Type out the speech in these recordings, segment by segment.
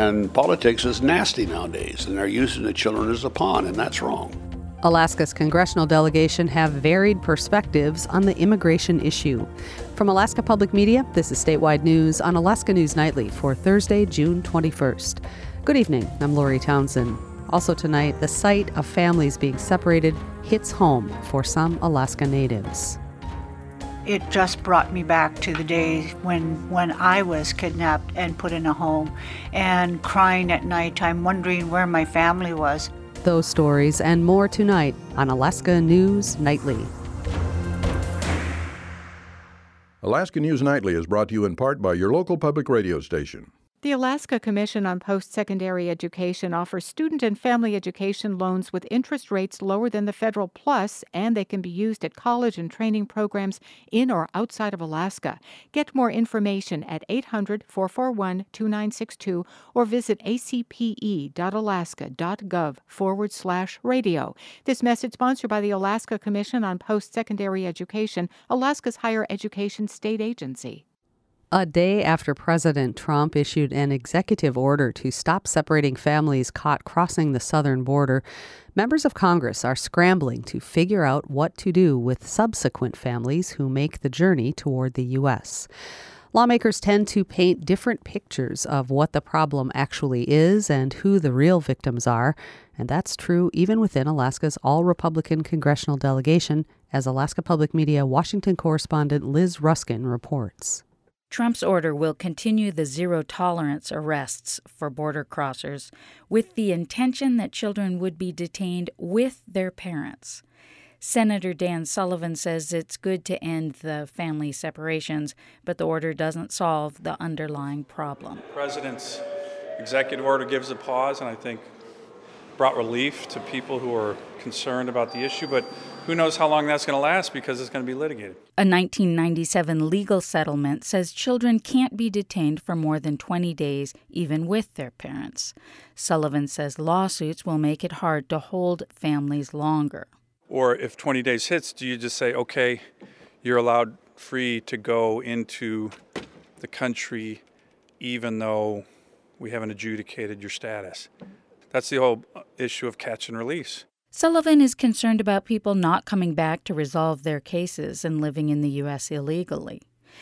And politics is nasty nowadays, and they're using the children as a pawn, and that's wrong. Alaska's congressional delegation have varied perspectives on the immigration issue. From Alaska Public Media, this is Statewide News on Alaska News Nightly for Thursday, June 21st. Good evening, I'm Lori Townsend. Also tonight, the sight of families being separated hits home for some Alaska Natives. It just brought me back to the days when I was kidnapped and put in a home and crying at nighttime, wondering where my family was. Those stories and more tonight on Alaska News Nightly. Alaska News Nightly is brought to you in part by your local public radio station. The Alaska Commission on Post-Secondary Education offers student and family education loans with interest rates lower than the federal plus, and they can be used at college and training programs in or outside of Alaska. Get more information at 800-441-2962 or visit acpe.alaska.gov/radio. This message sponsored by the Alaska Commission on Post-Secondary Education, Alaska's higher education state agency. A day after President Trump issued an executive order to stop separating families caught crossing the southern border, members of Congress are scrambling to figure out what to do with subsequent families who make the journey toward the U.S. Lawmakers tend to paint different pictures of what the problem actually is and who the real victims are, and that's true even within Alaska's all-Republican congressional delegation, as Alaska Public Media Washington correspondent Liz Ruskin reports. Trump's order will continue the zero-tolerance arrests for border crossers with the intention that children would be detained with their parents. Senator Dan Sullivan says it's good to end the family separations, but the order doesn't solve the underlying problem. The President's executive order gives a pause, and I think brought relief to people who are concerned about the issue, but who knows how long that's going to last because it's going to be litigated. A 1997 legal settlement says children can't be detained for more than 20 days, even with their parents. Sullivan says lawsuits will make it hard to hold families longer. Or if 20 days hits, do you just say, okay, you're allowed free to go into the country even though we haven't adjudicated your status? That's the whole issue of catch and release. Sullivan is concerned about people not coming back to resolve their cases and living in the U.S. illegally.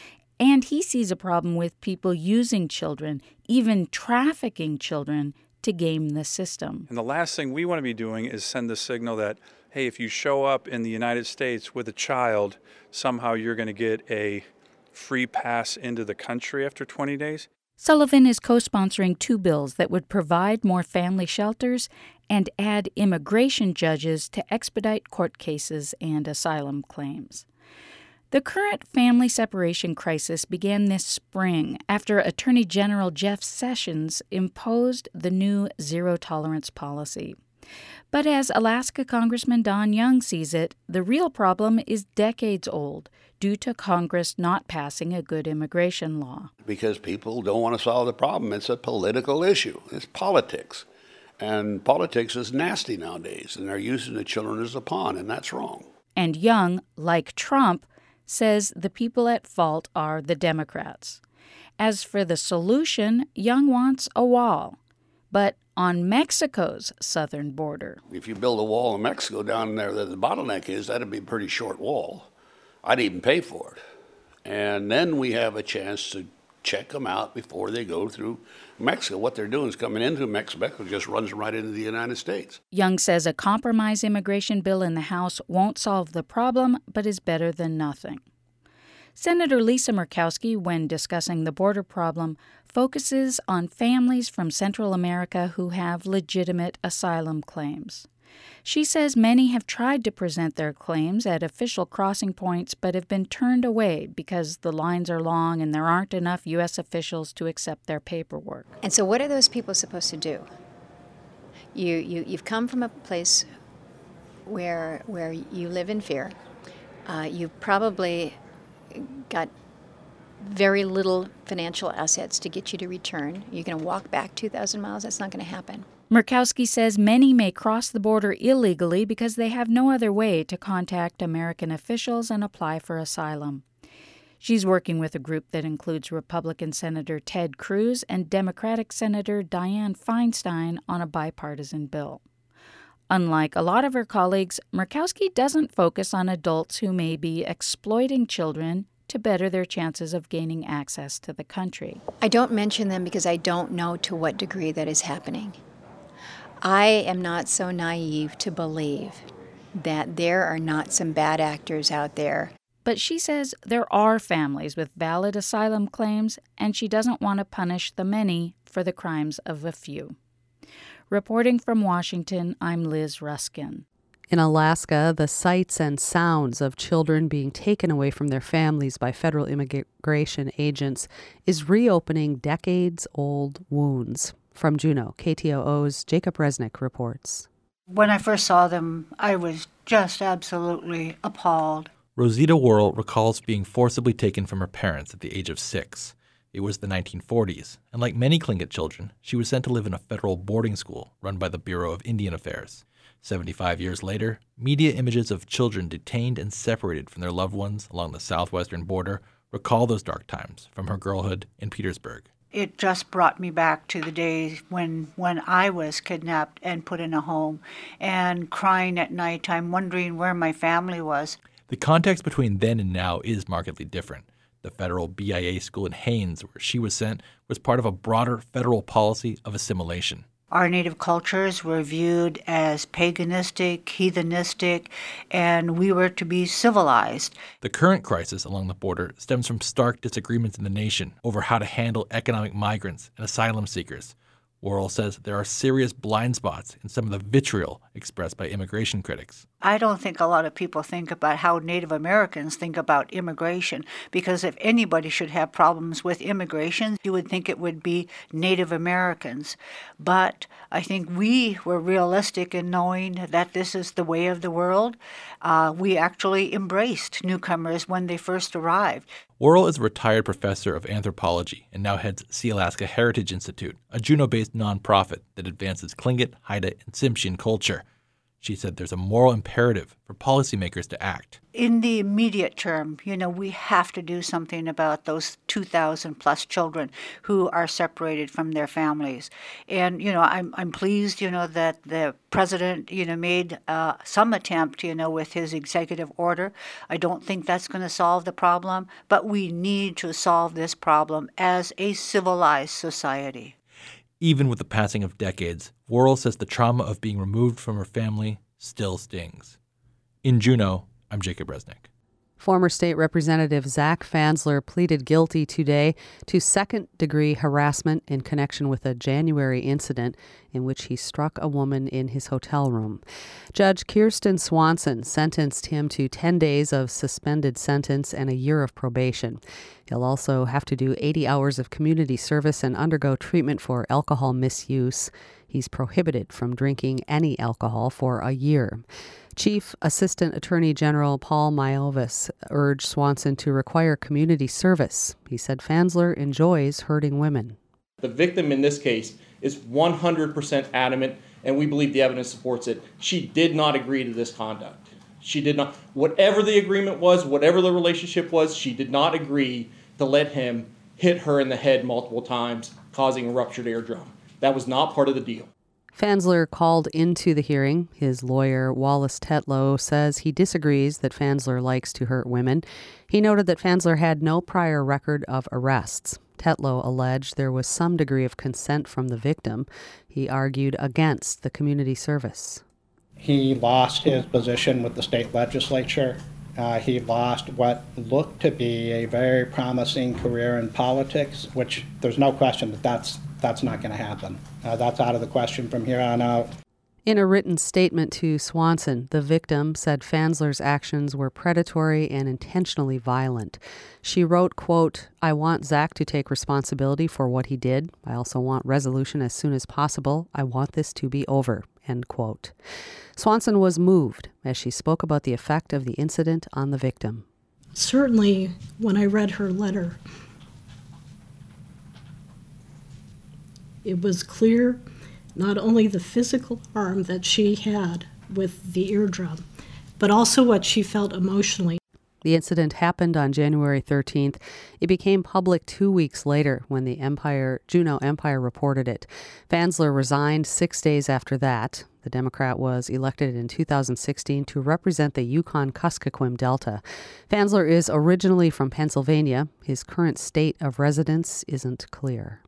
And he sees a problem with people using children, even trafficking children, to game the system. And the last thing we want to be doing is send the signal that, hey, if you show up in the United States with a child, somehow you're going to get a free pass into the country after 20 days. Sullivan is co-sponsoring two bills that would provide more family shelters and add immigration judges to expedite court cases and asylum claims. The current family separation crisis began this spring after Attorney General Jeff Sessions imposed the new zero-tolerance policy. But as Alaska Congressman Don Young sees it, the real problem is decades old due to Congress not passing a good immigration law. Because people don't want to solve the problem. It's a political issue. It's politics. And politics is nasty nowadays, and they're using the children as a pawn, and that's wrong. And Young, like Trump, says the people at fault are the Democrats. As for the solution, Young wants a wall, but on Mexico's southern border. If you build a wall in Mexico down there that the bottleneck is, that'd be a pretty short wall. I'd even pay for it. And then we have a chance to check them out before they go through Mexico. What they're doing is coming into Mexico, just runs right into the United States. Young says a compromise immigration bill in the House won't solve the problem, but is better than nothing. Senator Lisa Murkowski, when discussing the border problem, focuses on families from Central America who have legitimate asylum claims. She says many have tried to present their claims at official crossing points but have been turned away because the lines are long and there aren't enough U.S. officials to accept their paperwork. And so what are those people supposed to do? You've come from a place where you live in fear. You've probably got very little financial assets to get you to return. You're going to walk back 2,000 miles? That's not going to happen. Murkowski says many may cross the border illegally because they have no other way to contact American officials and apply for asylum. She's working with a group that includes Republican Senator Ted Cruz and Democratic Senator Dianne Feinstein on a bipartisan bill. Unlike a lot of her colleagues, Murkowski doesn't focus on adults who may be exploiting children to better their chances of gaining access to the country. I don't mention them because I don't know to what degree that is happening. I am not so naive to believe that there are not some bad actors out there. But she says there are families with valid asylum claims, and she doesn't want to punish the many for the crimes of a few. Reporting from Washington, I'm Liz Ruskin. In Alaska, the sights and sounds of children being taken away from their families by federal immigration agents is reopening decades-old wounds. From Juneau, KTOO's Jacob Resnick reports. When I first saw them, I was just absolutely appalled. Rosita Worrell recalls being forcibly taken from her parents at the age of 6. It was the 1940s, and like many Tlingit children, she was sent to live in a federal boarding school run by the Bureau of Indian Affairs. 75 years later, media images of children detained and separated from their loved ones along the southwestern border recall those dark times from her girlhood in Petersburg. It just brought me back to the days when I was kidnapped and put in a home and crying at nighttime, wondering where my family was. The context between then and now is markedly different. The federal BIA school in Haines, where she was sent, was part of a broader federal policy of assimilation. Our native cultures were viewed as paganistic, heathenistic, and we were to be civilized. The current crisis along the border stems from stark disagreements in the nation over how to handle economic migrants and asylum seekers. Worrell says there are serious blind spots in some of the vitriol expressed by immigration critics. I don't think a lot of people think about how Native Americans think about immigration, because if anybody should have problems with immigration, you would think it would be Native Americans. But I think we were realistic in knowing that this is the way of the world. We actually embraced newcomers when they first arrived. Worrell is a retired professor of anthropology and now heads Sealaska Heritage Institute, a Juneau-based nonprofit that advances Tlingit, Haida, and Tsimshian culture. She said there's a moral imperative for policymakers to act. In the immediate term, we have to do something about those 2,000 plus children who are separated from their families. And, I'm pleased, that the president, made some attempt, with his executive order. I don't think that's going to solve the problem, but we need to solve this problem as a civilized society. Even with the passing of decades, Worrell says the trauma of being removed from her family still stings. In Juneau, I'm Jacob Resnick. Former state representative Zach Fansler pleaded guilty today to second-degree harassment in connection with a January incident in which he struck a woman in his hotel room. Judge Kirsten Swanson sentenced him to 10 days of suspended sentence and a year of probation. He'll also have to do 80 hours of community service and undergo treatment for alcohol misuse. He's prohibited from drinking any alcohol for a year. Chief Assistant Attorney General Paul Miovis urged Swanson to require community service. He said Fansler enjoys hurting women. The victim in this case is 100% adamant, and we believe the evidence supports it. She did not agree to this conduct. She did not. Whatever the agreement was, whatever the relationship was, she did not agree to let him hit her in the head multiple times, causing a ruptured eardrum. That was not part of the deal. Fansler called into the hearing. His lawyer, Wallace Tetlow, says he disagrees that Fansler likes to hurt women. He noted that Fansler had no prior record of arrests. Tetlow alleged there was some degree of consent from the victim. He argued against the community service. He lost his position with the state legislature. He lost what looked to be a very promising career in politics, which there's no question that's not going to happen. That's out of the question from here on out. In a written statement to Swanson, the victim said Fansler's actions were predatory and intentionally violent. She wrote, quote, "I want Zach to take responsibility for what he did. I also want resolution as soon as possible. I want this to be over," end quote. Swanson was moved as she spoke about the effect of the incident on the victim. Certainly, when I read her letter, it was clear not only the physical harm that she had with the eardrum, but also what she felt emotionally. The incident happened on January 13th. It became public 2 weeks later when the Juneau Empire reported it. Fansler resigned 6 days after that. The Democrat was elected in 2016 to represent the Yukon-Kuskokwim Delta. Fansler is originally from Pennsylvania. His current state of residence isn't clear.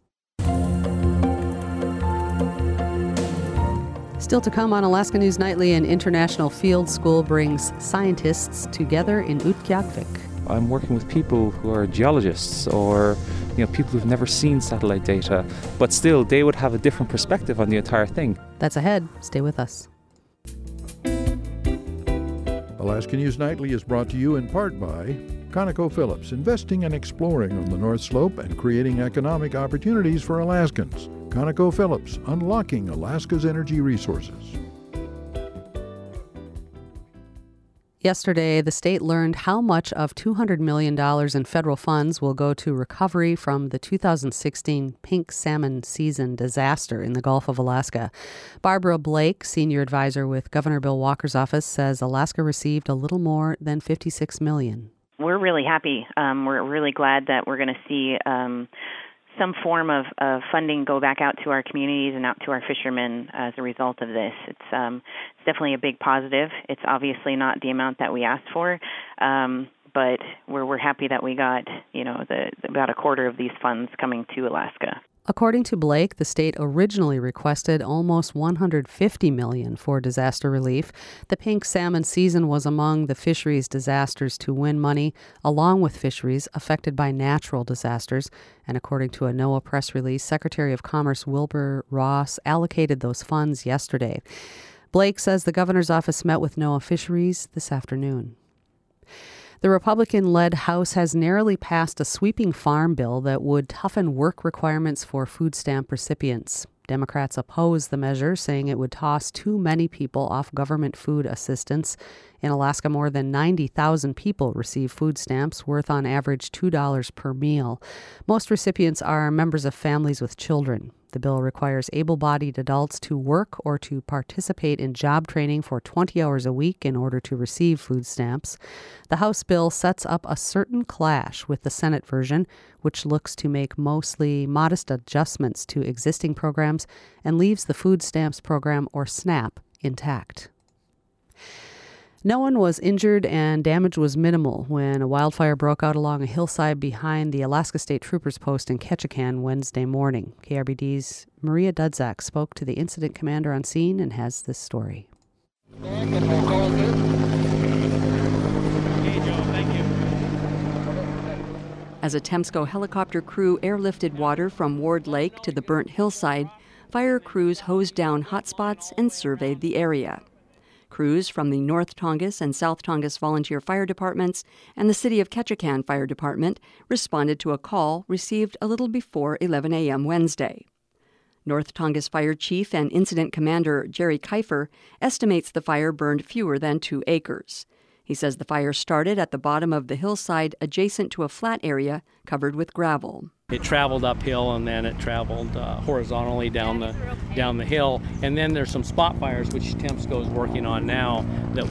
Still to come on Alaska News Nightly, an international field school brings scientists together in Utqiagvik. I'm working with people who are geologists or people who've never seen satellite data, but still they would have a different perspective on the entire thing. That's ahead. Stay with us. Alaska News Nightly is brought to you in part by ConocoPhillips, investing and exploring on the North Slope and creating economic opportunities for Alaskans. ConocoPhillips, unlocking Alaska's energy resources. Yesterday, the state learned how much of $200 million in federal funds will go to recovery from the 2016 pink salmon season disaster in the Gulf of Alaska. Barbara Blake, senior advisor with Governor Bill Walker's office, says Alaska received a little more than $56 million. We're really happy. We're really glad that we're going to see some form of funding go back out to our communities and out to our fishermen as a result of this. It's definitely a big positive. It's obviously not the amount that we asked for, but we're happy that we got about a quarter of these funds coming to Alaska. According to Blake, the state originally requested almost $150 million for disaster relief. The pink salmon season was among the fisheries disasters to win money, along with fisheries affected by natural disasters. And according to a NOAA press release, Secretary of Commerce Wilbur Ross allocated those funds yesterday. Blake says the governor's office met with NOAA Fisheries this afternoon. The Republican-led House has narrowly passed a sweeping farm bill that would toughen work requirements for food stamp recipients. Democrats oppose the measure, saying it would toss too many people off government food assistance. In Alaska, more than 90,000 people receive food stamps worth on average $2 per meal. Most recipients are members of families with children. The bill requires able-bodied adults to work or to participate in job training for 20 hours a week in order to receive food stamps. The House bill sets up a certain clash with the Senate version, which looks to make mostly modest adjustments to existing programs and leaves the food stamps program, or SNAP, intact. No one was injured and damage was minimal when a wildfire broke out along a hillside behind the Alaska State Troopers post in Ketchikan Wednesday morning. KRBD's Maria Dudzak spoke to the incident commander on scene and has this story. As a Temsco helicopter crew airlifted water from Ward Lake to the burnt hillside, fire crews hosed down hotspots and surveyed the area. Crews from the North Tongass and South Tongass Volunteer Fire Departments and the City of Ketchikan Fire Department responded to a call received a little before 11 a.m. Wednesday. North Tongass Fire Chief and Incident Commander Jerry Kiefer estimates the fire burned fewer than 2 acres. He says the fire started at the bottom of the hillside adjacent to a flat area covered with gravel. It traveled uphill and then it traveled horizontally down the hill. And then there's some spot fires, which Temsco is working on now, that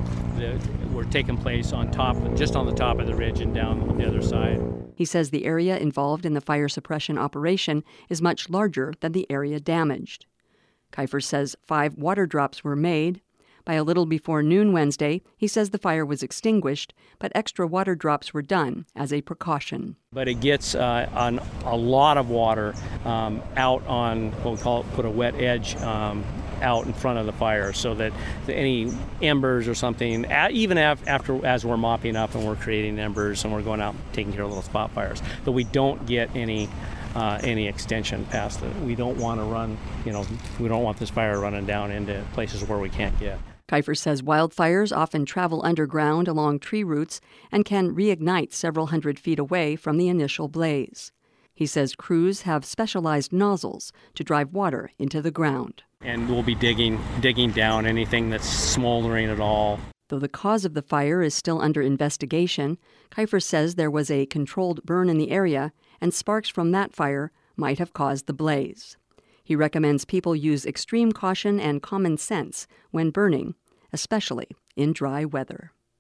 were taking place on top, just on the top of the ridge and down the other side. He says the area involved in the fire suppression operation is much larger than the area damaged. Kiefer says 5 water drops were made. By a little before noon Wednesday, he says the fire was extinguished, but extra water drops were done as a precaution. But it gets on a lot of water out on what we call it, put a wet edge out in front of the fire, so that any embers or something, even as we're mopping up and we're creating embers and we're going out taking care of little spot fires, that we don't get any extension past it. We don't want to run, we don't want this fire running down into places where we can't get. Kiefer says wildfires often travel underground along tree roots and can reignite several hundred feet away from the initial blaze. He says crews have specialized nozzles to drive water into the ground. And we'll be digging down anything that's smoldering at all. Though the cause of the fire is still under investigation, Kiefer says there was a controlled burn in the area and sparks from that fire might have caused the blaze. He recommends people use extreme caution and common sense when burning, especially in dry weather.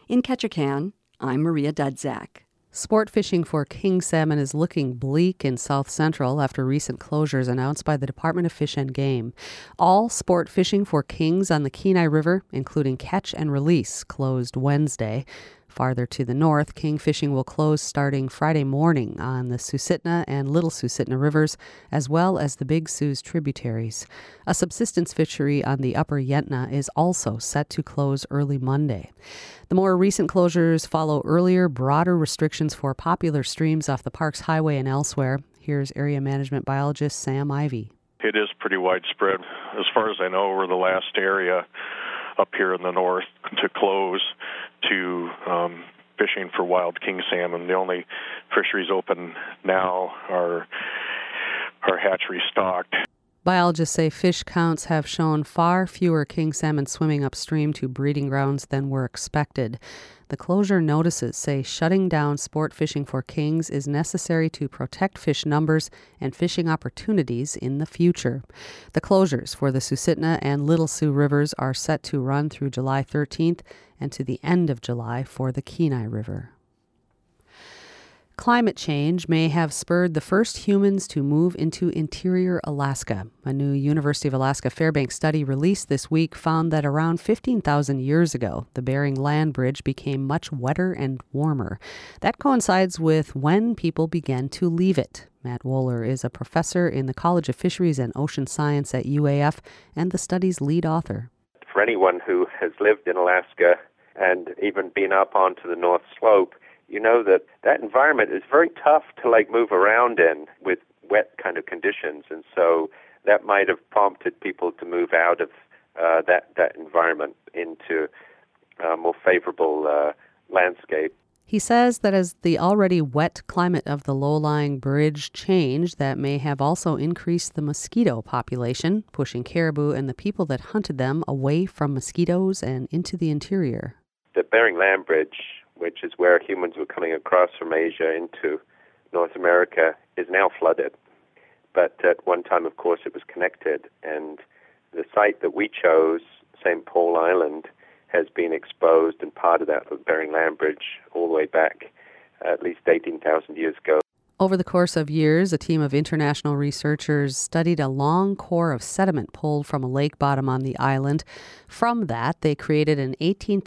In Ketchikan, I'm Maria Dudzak. Sport fishing for king salmon is looking bleak in South Central after recent closures announced by the Department of Fish and Game. All sport fishing for kings on the Kenai River, including catch and release, closed Wednesday. Farther to the north, king fishing will close starting Friday morning on the Susitna and Little Susitna rivers, as well as the Big Sioux tributaries. A subsistence fishery on the Upper Yentna is also set to close early Monday. The more recent closures follow earlier, broader restrictions for popular streams off the park's highway and elsewhere. Here's area management biologist Sam Ivey. It is pretty widespread. As far as I know, we're the last area up here in the north to close to fishing for wild king salmon. The only fisheries open now are hatchery stocked. Biologists say fish counts have shown far fewer king salmon swimming upstream to breeding grounds than were expected. The closure notices say shutting down sport fishing for kings is necessary to protect fish numbers and fishing opportunities in the future. The closures for the Susitna and Little Sioux rivers are set to run through July 13th and to the end of July for the Kenai River. Climate change may have spurred the first humans to move into interior Alaska. A new University of Alaska Fairbanks study released this week found that around 15,000 years ago, the Bering Land Bridge became much wetter and warmer. That coincides with when people began to leave it. Matt Wohler is a professor in the College of Fisheries and Ocean Science at UAF and the study's lead author. For anyone who has lived in Alaska and even been up onto the North Slope, you know that environment is very tough to move around in with wet kind of conditions, and so that might have prompted people to move out of that environment into a more favorable landscape. He says that as the already wet climate of the low-lying bridge changed, that may have also increased the mosquito population, pushing caribou and the people that hunted them away from mosquitoes and into the interior. The Bering Land Bridge, which is where humans were coming across from Asia into North America, is now flooded. But at one time, of course, it was connected, and the site that we chose, St. Paul Island, has been exposed and part of that Bering Land Bridge all the way back at least 18,000 years ago. Over the course of years, a team of international researchers studied a long core of sediment pulled from a lake bottom on the island. From that, they created an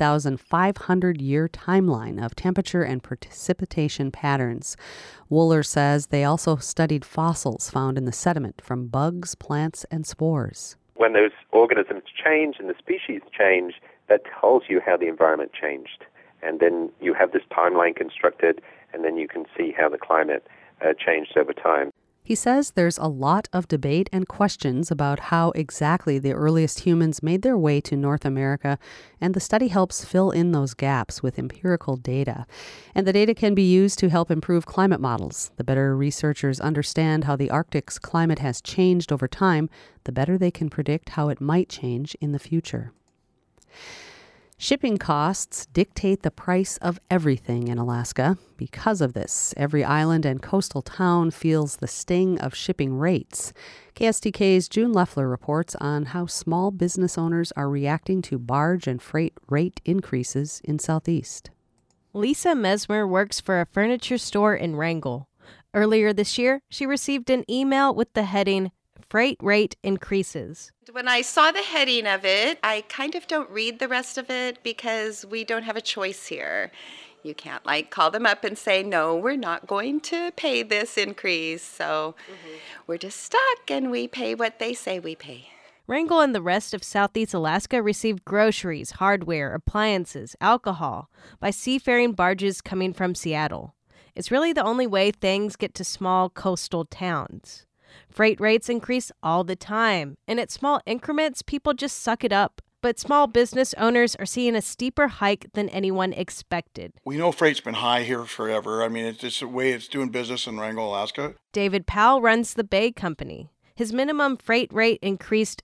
18,500-year timeline of temperature and precipitation patterns. Wohler says they also studied fossils found in the sediment from bugs, plants, and spores. When those organisms change and the species change, that tells you how the environment changed. And then you have this timeline constructed, and then you can see how the climate changed over time. He says there's a lot of debate and questions about how exactly the earliest humans made their way to North America, and the study helps fill in those gaps with empirical data. And the data can be used to help improve climate models. The better researchers understand how the Arctic's climate has changed over time, the better they can predict how it might change in the future. Shipping costs dictate the price of everything in Alaska. Because of this, every island and coastal town feels the sting of shipping rates. KSTK's June Leffler reports on how small business owners are reacting to barge and freight rate increases in Southeast. Lisa Mesmer works for a furniture store in Wrangell. Earlier this year, she received an email with the heading, "Freight Rate Increases." When I saw the heading of it, I kind of don't read the rest of it because we don't have a choice here. You can't call them up and say, no, we're not going to pay this increase. So we're just stuck and we pay what they say we pay. Wrangell and the rest of Southeast Alaska received groceries, hardware, appliances, alcohol by seafaring barges coming from Seattle. It's really the only way things get to small coastal towns. Freight rates increase all the time, and at small increments, people just suck it up. But small business owners are seeing a steeper hike than anyone expected. We know freight's been high here forever. I mean, it's just the way it's doing business in Wrangell, Alaska. David Powell runs the Bay Company. His minimum freight rate increased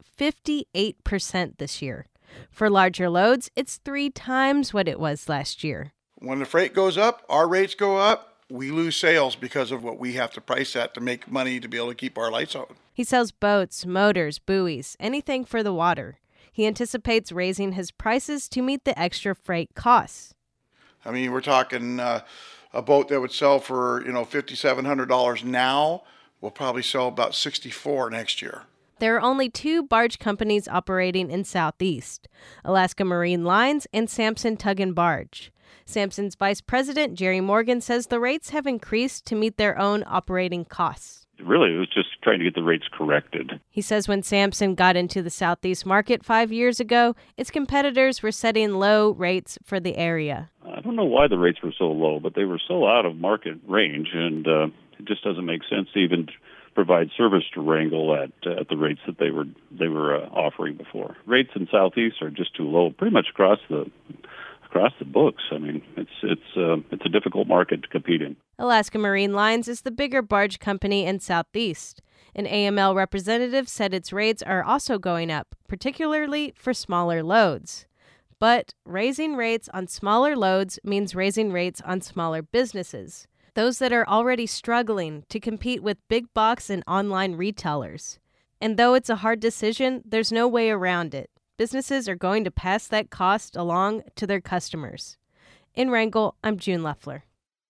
58% this year. For larger loads, it's 3 times what it was last year. When the freight goes up, our rates go up. We lose sales because of what we have to price at to make money to be able to keep our lights on. He sells boats, motors, buoys, anything for the water. He anticipates raising his prices to meet the extra freight costs. I mean, we're talking a boat that would sell for, $5,700 now will probably sell about $64 next year. There are only 2 barge companies operating in Southeast, Alaska Marine Lines and Sampson Tug and Barge. Sampson's vice president, Jerry Morgan, says the rates have increased to meet their own operating costs. Really, it was just trying to get the rates corrected. He says when Sampson got into the Southeast market 5 years ago, its competitors were setting low rates for the area. I don't know why the rates were so low, but they were so out of market range, and it just doesn't make sense to even provide service to Wrangell at the rates that they were offering before. Rates in Southeast are just too low, pretty much across the books. I mean, it's a difficult market to compete in. Alaska Marine Lines is the bigger barge company in Southeast. An AML representative said its rates are also going up, particularly for smaller loads. But raising rates on smaller loads means raising rates on smaller businesses, those that are already struggling to compete with big box and online retailers. And though it's a hard decision, there's no way around it. Businesses are going to pass that cost along to their customers. In Wrangell, I'm June Leffler.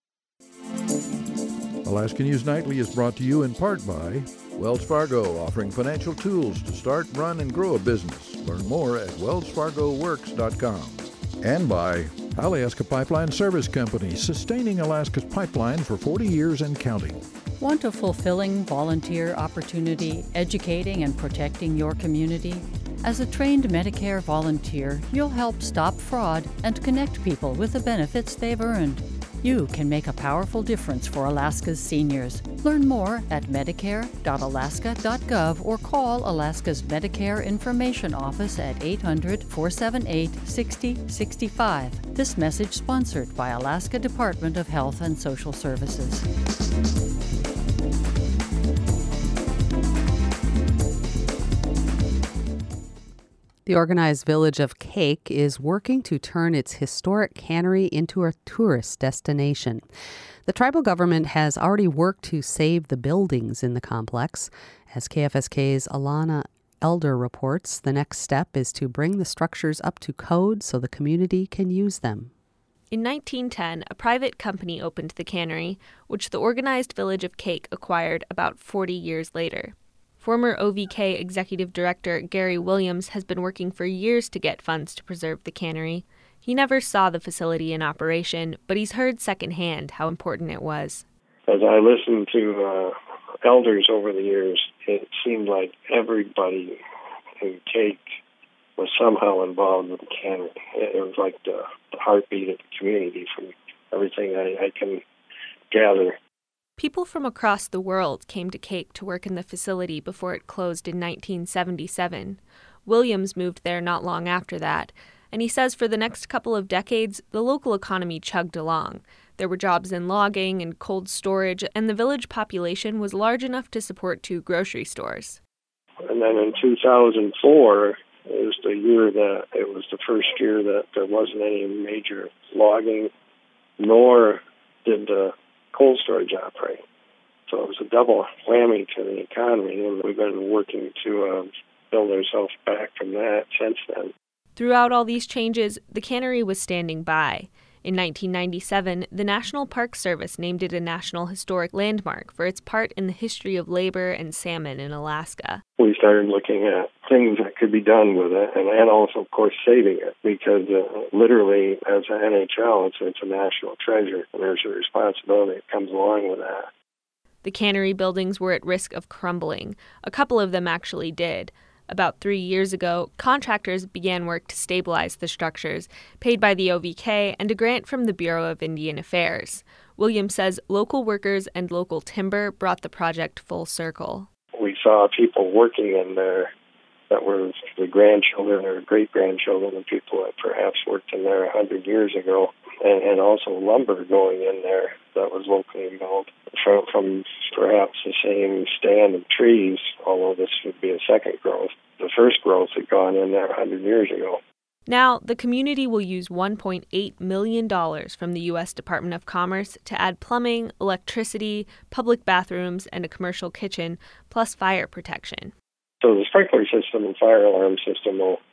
Alaska News Nightly is brought to you in part by Wells Fargo, offering financial tools to start, run, and grow a business. Learn more at wellsfargoworks.com. And by Alaska Pipeline Service Company, sustaining Alaska's pipeline for 40 years and counting. Want a fulfilling volunteer opportunity, educating and protecting your community? As a trained Medicare volunteer, you'll help stop fraud and connect people with the benefits they've earned. You can make a powerful difference for Alaska's seniors. Learn more at medicare.alaska.gov or call Alaska's Medicare Information Office at 800-478-6065. This message sponsored by Alaska Department of Health and Social Services. The organized village of Kake is working to turn its historic cannery into a tourist destination. The tribal government has already worked to save the buildings in the complex. As KFSK's Alana Elder reports, the next step is to bring the structures up to code so the community can use them. In 1910, a private company opened the cannery, which the organized village of Kake acquired about 40 years later. Former OVK Executive Director Gary Williams has been working for years to get funds to preserve the cannery. He never saw the facility in operation, but he's heard secondhand how important it was. As I listened to elders over the years, it seemed like everybody in Kake was somehow involved with the cannery. It was like the heartbeat of the community from everything I can gather. People from across the world came to Kake to work in the facility before it closed in 1977. Williams moved there not long after that, and he says for the next couple of decades, the local economy chugged along. There were jobs in logging and cold storage, and the village population was large enough to support 2 grocery stores. And then in 2004, it was the first year that there wasn't any major logging, nor did the cold storage operate. So it was a double whammy to the economy, and we've been working to build ourselves back from that since then. Throughout all these changes, the cannery was standing by. In 1997, the National Park Service named it a National Historic Landmark for its part in the history of labor and salmon in Alaska. We started looking at things that could be done with it, and also, of course, saving it, because literally, as an NHL, it's a national treasure, and there's a responsibility that comes along with that. The cannery buildings were at risk of crumbling. A couple of them actually did. About 3 years ago, contractors began work to stabilize the structures, paid by the OVK and a grant from the Bureau of Indian Affairs. Williams says local workers and local timber brought the project full circle. We saw people working in there that were the grandchildren or great-grandchildren of people that perhaps worked in there 100 years ago, and also lumber going in there that was locally milled from perhaps the same stand of trees, although this would be a second growth. The first growth had gone in there 100 years ago. Now, the community will use $1.8 million from the U.S. Department of Commerce to add plumbing, electricity, public bathrooms, and a commercial kitchen, plus fire protection. So the sprinkler system and fire alarm system will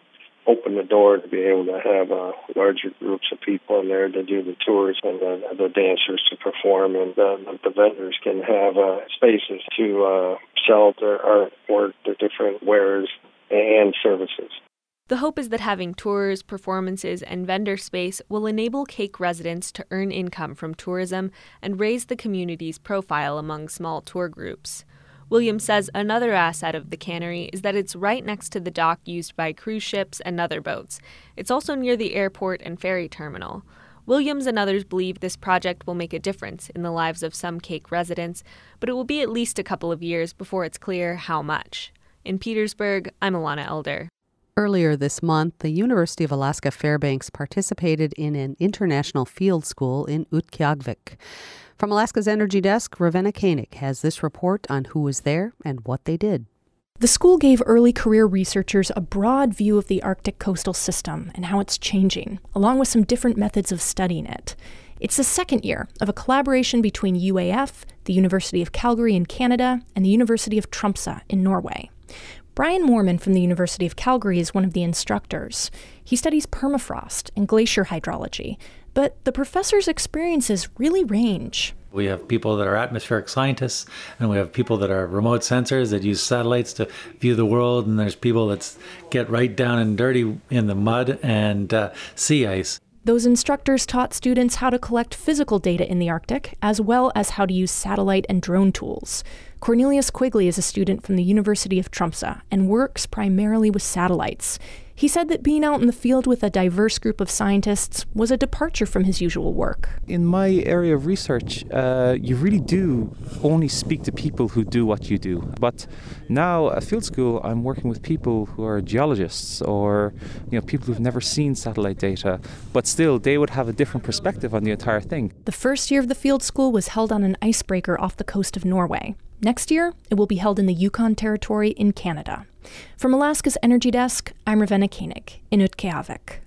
open the door to be able to have larger groups of people in there to do the tours and the dancers to perform, and the vendors can have spaces to sell their artwork, their different wares and services. The hope is that having tours, performances, and vendor space will enable Cake residents to earn income from tourism and raise the community's profile among small tour groups. Williams says another asset of the cannery is that it's right next to the dock used by cruise ships and other boats. It's also near the airport and ferry terminal. Williams and others believe this project will make a difference in the lives of some Cake residents, but it will be at least a couple of years before it's clear how much. In Petersburg, I'm Alana Elder. Earlier this month, the University of Alaska Fairbanks participated in an international field school in Utqiagvik. From Alaska's Energy Desk, Ravenna Koenig has this report on who was there and what they did. The school gave early career researchers a broad view of the Arctic coastal system and how it's changing, along with some different methods of studying it. It's the second year of a collaboration between UAF, the University of Calgary in Canada, and the University of Tromsø in Norway. Brian Moorman from the University of Calgary is one of the instructors. He studies permafrost and glacier hydrology, but the professor's experiences really range. We have people that are atmospheric scientists, and we have people that are remote sensors that use satellites to view the world, and there's people that get right down and dirty in the mud and sea ice. Those instructors taught students how to collect physical data in the Arctic, as well as how to use satellite and drone tools. Cornelius Quigley is a student from the University of Tromsø and works primarily with satellites. He said that being out in the field with a diverse group of scientists was a departure from his usual work. In my area of research, you really do only speak to people who do what you do. But now at field school, I'm working with people who are geologists or people who've never seen satellite data, but still they would have a different perspective on the entire thing. The first year of the field school was held on an icebreaker off the coast of Norway. Next year, it will be held in the Yukon Territory in Canada. From Alaska's Energy Desk, I'm Ravenna Koenig in Utqiagvik.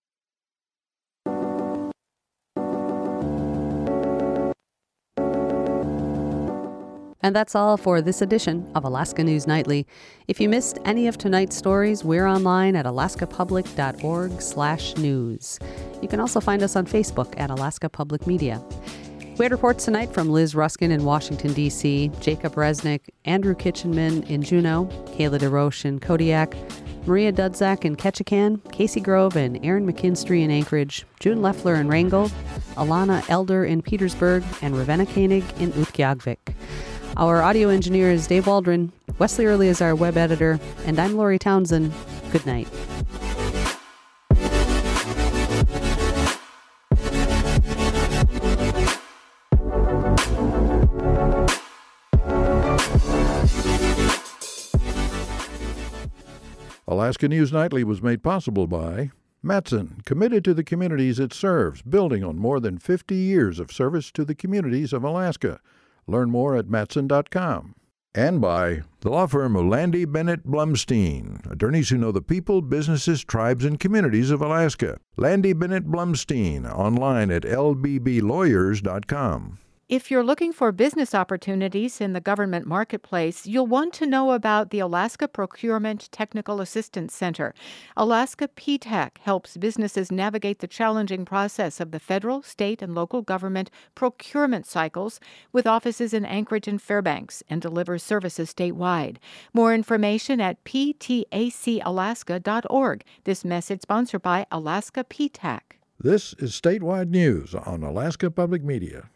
And that's all for this edition of Alaska News Nightly. If you missed any of tonight's stories, we're online at alaskapublic.org/news. You can also find us on Facebook at Alaska Public Media. We had reports tonight from Liz Ruskin in Washington, D.C., Jacob Resnick, Andrew Kitchenman in Juneau, Kayla DeRoche in Kodiak, Maria Dudzak in Ketchikan, Casey Grove and Aaron McKinstry in Anchorage, June Leffler in Wrangell, Alana Elder in Petersburg, and Ravenna Koenig in Utqiagvik. Our audio engineer is Dave Waldron, Wesley Early is our web editor, and I'm Lori Townsend. Good night. Alaska News Nightly was made possible by Matson, committed to the communities it serves, building on more than 50 years of service to the communities of Alaska. Learn more at Matson.com. And by the law firm of Landy Bennett Blumstein, attorneys who know the people, businesses, tribes, and communities of Alaska. Landy Bennett Blumstein, online at lbblawyers.com. If you're looking for business opportunities in the government marketplace, you'll want to know about the Alaska Procurement Technical Assistance Center. Alaska PTAC helps businesses navigate the challenging process of the federal, state, and local government procurement cycles with offices in Anchorage and Fairbanks and delivers services statewide. More information at ptacalaska.org. This message sponsored by Alaska PTAC. This is Statewide News on Alaska Public Media.